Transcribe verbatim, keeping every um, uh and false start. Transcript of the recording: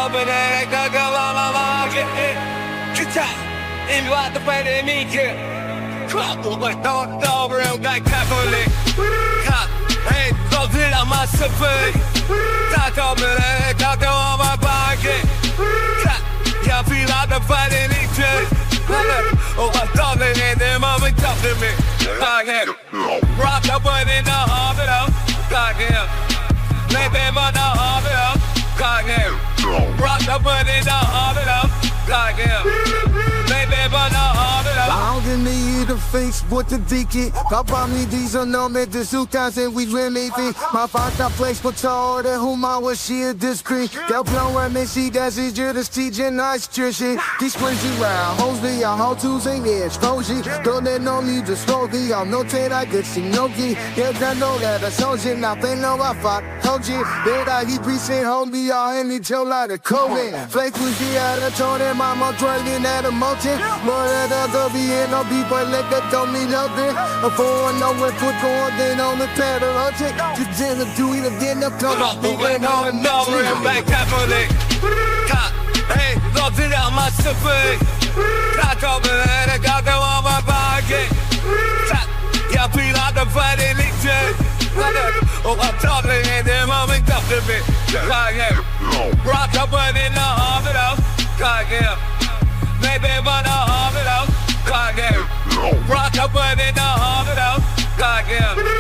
open it, go go on my market. Get out, in what the fight in me, kid. Crap, what don't over and got carefully. Cut, hey, close it on my supply. Talk open it, go go on my market. Cut, yeah, feel like the fight in each other. Oh, I'm talking in the moment, talk to me. Talk him. Rock up in the heart of them. Talk him. Maybe but the heart of them. Talk him. Rock up in the heart of them. Talk him. Maybe but the heart of them. I don't need the face with the dicky. Papa me these are no me the suitcase and we really think my father place for told whom I was she a discreet. They'll blow and me see that's it just teaching nice tricky. These crazy round hoes me on how to sing the exposure. Don't they know me to slow the I'm no trade I get see no key. Yeah, I know that I saw shit nothing no I fuck told you that I keep preaching home me all any chill like a COVID. Flake was the other told him I'm a dragging at a mountain. More than other be in no people like that don't mean nothing. Before I know what put going then on the pedal I'll take to dinner do it again up come up moving on and over and back carefully. Cut, hey, lost it on my supply. Talk open it, go go on my market. Cut, yeah, feel like the fight in each other. Oh, I'm talking in the moment, talk to me. Talk him. Rock up in the heart of them. Talk him. Maybe but the heart of them. Talk him. Rock up in the heart of them. Talk him.